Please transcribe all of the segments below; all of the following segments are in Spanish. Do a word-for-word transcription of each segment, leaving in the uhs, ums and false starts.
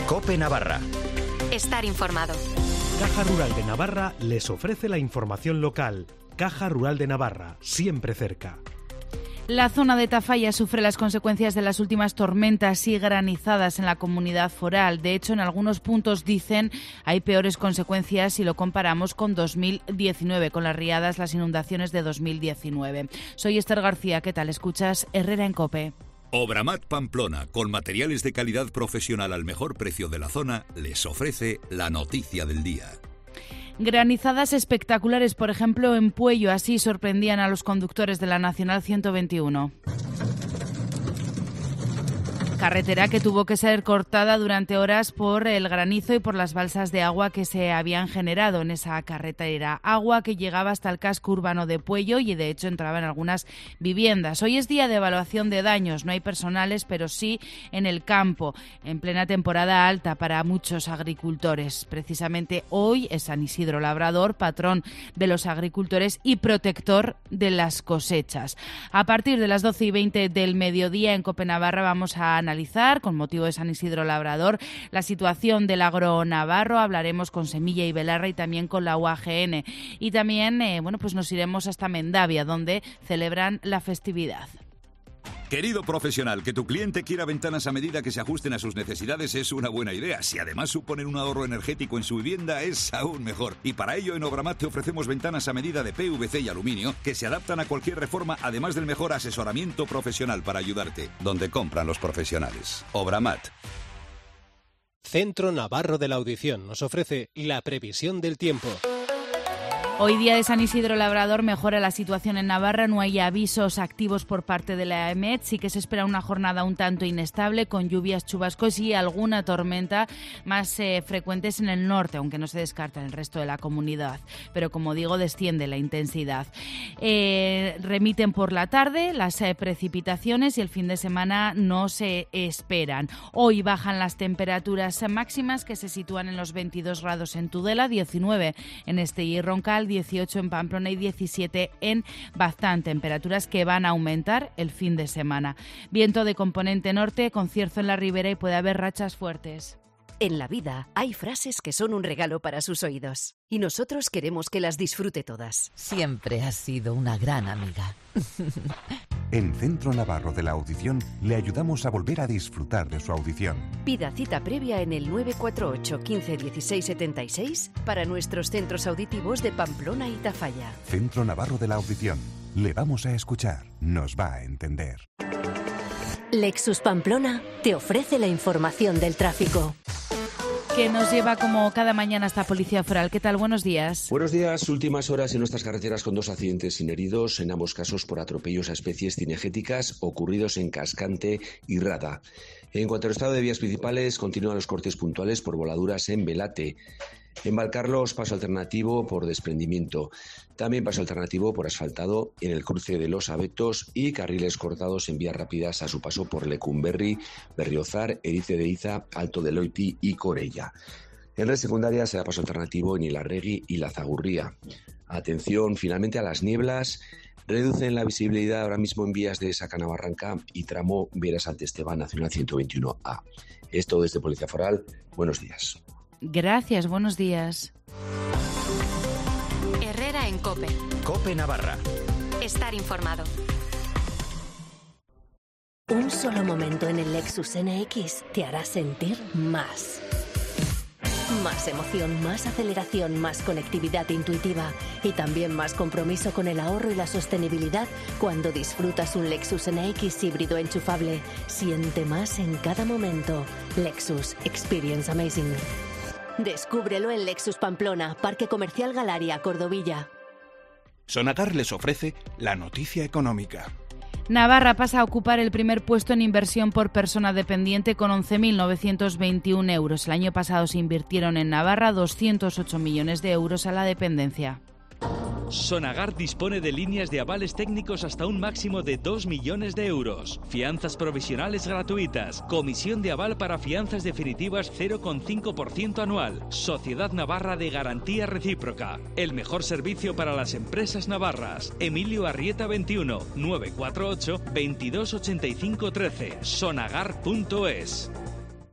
COPE Navarra. Estar informado. Caja Rural de Navarra les ofrece la información local. Caja Rural de Navarra, siempre cerca. La zona de Tafalla sufre las consecuencias de las últimas tormentas y granizadas en la comunidad foral. De hecho, en algunos puntos dicen hay peores consecuencias si lo comparamos con dos mil diecinueve, con las riadas, las inundaciones de dos mil diecinueve. Soy Esther García, ¿qué tal? Escuchas Herrera en COPE. Obramat Pamplona, con materiales de calidad profesional al mejor precio de la zona, les ofrece la noticia del día. Granizadas espectaculares, por ejemplo, en Puello, así sorprendían a los conductores de la Nacional ciento veintiuno. Carretera que tuvo que ser cortada durante horas por el granizo y por las balsas de agua que se habían generado en esa carretera. Agua que llegaba hasta el casco urbano de Puello y de hecho entraba en algunas viviendas. Hoy es día de evaluación de daños, no hay personales, pero sí en el campo, en plena temporada alta para muchos agricultores. Precisamente hoy es San Isidro Labrador, patrón de los agricultores y protector de las cosechas. A partir de las doce y veinte del mediodía en COPE Navarra vamos a analizar, con motivo de San Isidro Labrador, la situación del agro navarro. Hablaremos con Semilla y Belarra y también con la U A G N. Y también, eh, bueno, pues nos iremos hasta Mendavia, donde celebran la festividad. Querido profesional, que tu cliente quiera ventanas a medida que se ajusten a sus necesidades es una buena idea. Si además suponen un ahorro energético en su vivienda, es aún mejor. Y para ello en Obramat te ofrecemos ventanas a medida de P V C y aluminio que se adaptan a cualquier reforma, además del mejor asesoramiento profesional para ayudarte. Donde compran los profesionales. Obramat. Centro Navarro de la Audición nos ofrece la previsión del tiempo. Hoy día de San Isidro Labrador mejora la situación en Navarra, no hay avisos activos por parte de la EMET, sí que se espera una jornada un tanto inestable con lluvias, chubascos y alguna tormenta más eh, frecuentes en el norte, aunque no se descarta en el resto de la comunidad, pero como digo desciende la intensidad. Eh, remiten por la tarde las eh, precipitaciones y el fin de semana no se esperan. Hoy bajan las temperaturas máximas que se sitúan en los veintidós grados en Tudela, diecinueve en Estella y Roncal, dieciocho en Pamplona y diecisiete en Baztán, temperaturas que van a aumentar el fin de semana. Viento de componente norte con cierzo en la ribera y puede haber rachas fuertes. En la vida hay frases que son un regalo para sus oídos y nosotros queremos que las disfrute todas. Siempre has sido una gran amiga. En Centro Navarro de la Audición le ayudamos a volver a disfrutar de su audición. Pida cita previa en el nueve cuatro ocho, quince, dieciséis, setenta y seis para nuestros centros auditivos de Pamplona y Tafalla. Centro Navarro de la Audición. Le vamos a escuchar. Nos va a entender. Lexus Pamplona te ofrece la información del tráfico. Que nos lleva como cada mañana hasta Policía Foral. ¿Qué tal? Buenos días. Buenos días. Últimas horas en nuestras carreteras con dos accidentes sin heridos, en ambos casos por atropellos a especies cinegéticas ocurridos en Cascante y Rada. En cuanto al estado de vías principales, continúan los cortes puntuales por voladuras en Velate. En Valcarlos, paso alternativo por desprendimiento. También paso alternativo por asfaltado en el cruce de Los Abetos y carriles cortados en vías rápidas a su paso por Lecumberri, Berriozar, Erice de Iza, Alto de Loiti y Corella. En red secundaria se da paso alternativo en Ilarregui y La Zagurría. Atención finalmente a las nieblas. Reducen la visibilidad ahora mismo en vías de Sacana-Barranca y tramo Vera-Santi Esteban, Nacional ciento veintiuno A. Esto desde Policía Foral. Buenos días. Gracias, buenos días. Herrera en COPE. COPE Navarra. Estar informado. Un solo momento en el Lexus N X te hará sentir más. Más emoción, más aceleración, más conectividad intuitiva y también más compromiso con el ahorro y la sostenibilidad cuando disfrutas un Lexus N X híbrido enchufable. Siente más en cada momento. Lexus. Experience amazing. Descúbrelo en Lexus Pamplona, Parque Comercial Galaria, Cordovilla. Sonagar les ofrece la noticia económica. Navarra pasa a ocupar el primer puesto en inversión por persona dependiente con once mil novecientos veintiún euros. El año pasado se invirtieron en Navarra doscientos ocho millones de euros a la dependencia. Sonagar dispone de líneas de avales técnicos hasta un máximo de dos millones de euros. Fianzas provisionales gratuitas. Comisión de aval para fianzas definitivas cero coma cinco por ciento anual. Sociedad Navarra de Garantía Recíproca. El mejor servicio para las empresas navarras. Emilio Arrieta veintiuno, nueve cuatro ocho, veintidós ochenta y cinco trece. sonagar punto es.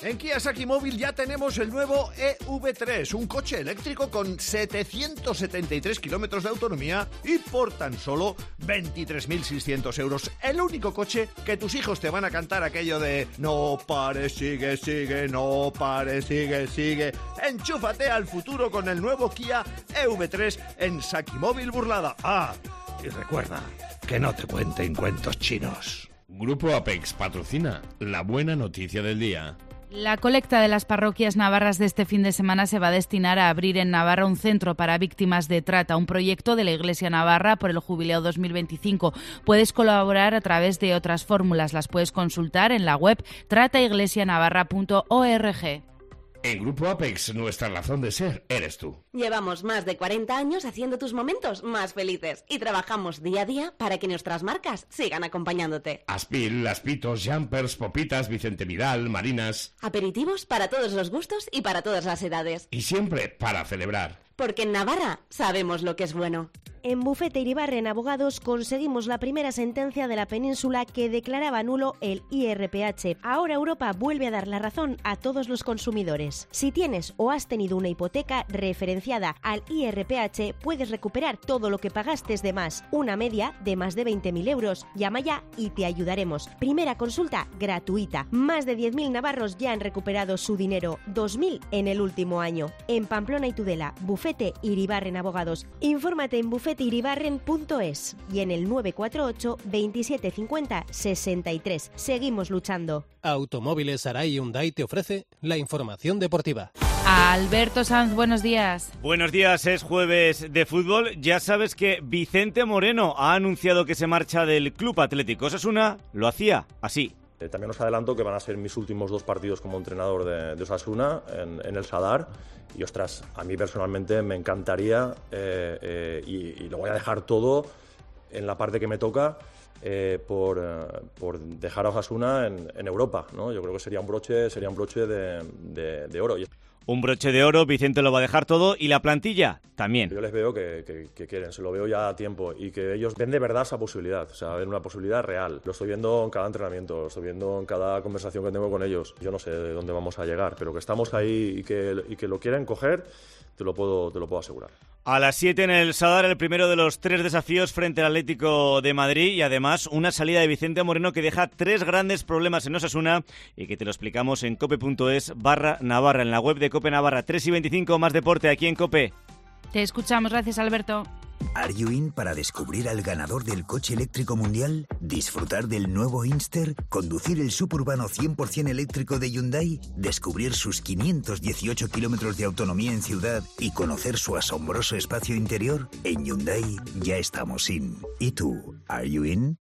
En Kia Saki Móvil ya tenemos el nuevo E V tres, un coche eléctrico con setecientos setenta y tres kilómetros de autonomía y por tan solo veintitrés mil seiscientos euros. El único coche que tus hijos te van a cantar aquello de no pares, sigue, sigue, no pares, sigue, sigue. Enchúfate al futuro con el nuevo Kia E V tres en Saki Móvil Burlada. Ah, y recuerda que no te cuenten cuentos chinos. Grupo Apex patrocina la buena noticia del día. La colecta de las parroquias navarras de este fin de semana se va a destinar a abrir en Navarra un centro para víctimas de trata, un proyecto de la Iglesia Navarra por el Jubileo dos mil veinticinco. Puedes colaborar a través de otras fórmulas, las puedes consultar en la web trata iglesia navarra punto org. En Grupo Apex, nuestra razón de ser eres tú. Llevamos más de cuarenta años haciendo tus momentos más felices y trabajamos día a día para que nuestras marcas sigan acompañándote. Aspil, Aspitos, Jumpers, Popitas, Vicente Vidal, Marinas. Aperitivos para todos los gustos y para todas las edades. Y siempre para celebrar. Porque en Navarra sabemos lo que es bueno. En Bufete Iribarren Abogados conseguimos la primera sentencia de la península que declaraba nulo el I R P H. Ahora Europa vuelve a dar la razón a todos los consumidores. Si tienes o has tenido una hipoteca referenciada al I R P H, puedes recuperar todo lo que pagaste de más, una media de más de veinte mil euros. Llama ya y te ayudaremos. Primera consulta gratuita. Más de diez mil navarros ya han recuperado su dinero, dos mil en el último año. En Pamplona y Tudela, Bufete Iribarren Abogados. Infórmate en bufete iribarren punto es y en el nueve cuatro ocho, veintisiete cincuenta, sesenta y tres. Seguimos luchando. Automóviles Arai Hyundai te ofrece la información deportiva. Alberto Sanz, buenos días. Buenos días, es jueves de fútbol. Ya sabes que Vicente Moreno ha anunciado que se marcha del Club Atlético Osasuna. Lo hacía así. Eh, también os adelanto que van a ser mis últimos dos partidos como entrenador de, de Osasuna en, en el Sadar. Y ostras, a mí personalmente me encantaría eh, eh, y, y lo voy a dejar todo en la parte que me toca eh, por, eh, por dejar a Osasuna en, en Europa, ¿no? Yo creo que sería un broche, sería un broche de, de, de oro. Un broche de oro, Vicente lo va a dejar todo y la plantilla también. Yo les veo que, que, que quieren, se lo veo ya a tiempo y que ellos ven de verdad esa posibilidad, o sea, ven una posibilidad real. Lo estoy viendo en cada entrenamiento, lo estoy viendo en cada conversación que tengo con ellos. Yo no sé de dónde vamos a llegar, pero que estamos ahí y que, y que lo quieren coger, te lo puedo, te lo puedo asegurar. A las siete en el Sadar, el primero de los tres desafíos frente al Atlético de Madrid y además una salida de Vicente Moreno que deja tres grandes problemas en Osasuna y que te lo explicamos en cope.es barra Navarra, en la web de Cope Navarra. tres y veinticinco, más deporte aquí en Cope. Te escuchamos, gracias Alberto. ¿Are you in para descubrir al ganador del coche eléctrico mundial? ¿Disfrutar del nuevo Inster? ¿Conducir el suburbano cien por ciento eléctrico de Hyundai? ¿Descubrir sus quinientos dieciocho kilómetros de autonomía en ciudad y conocer su asombroso espacio interior? En Hyundai ya estamos in. ¿Y tú? ¿Are you in?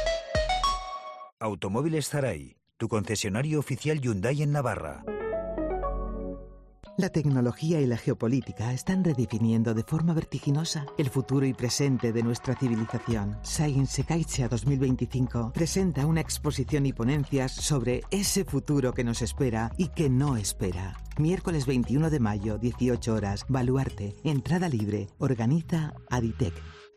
Automóviles Zaray, tu concesionario oficial Hyundai en Navarra. La tecnología y la geopolítica están redefiniendo de forma vertiginosa el futuro y presente de nuestra civilización. Science Caixa dos mil veinticinco presenta una exposición y ponencias sobre ese futuro que nos espera y que no espera. Miércoles veintiuno de mayo, dieciocho horas, Baluarte, entrada libre, organiza Aditec.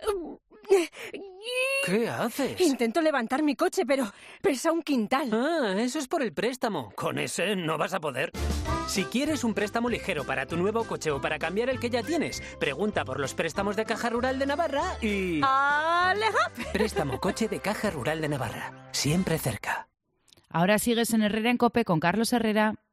¿Qué haces? Intento levantar mi coche, pero pesa un quintal. Ah, eso es por el préstamo. Con ese no vas a poder. Si quieres un préstamo ligero para tu nuevo coche o para cambiar el que ya tienes, pregunta por los préstamos de Caja Rural de Navarra y... ¡Aleja! Préstamo coche de Caja Rural de Navarra. Siempre cerca. Ahora sigues en Herrera en Cope con Carlos Herrera.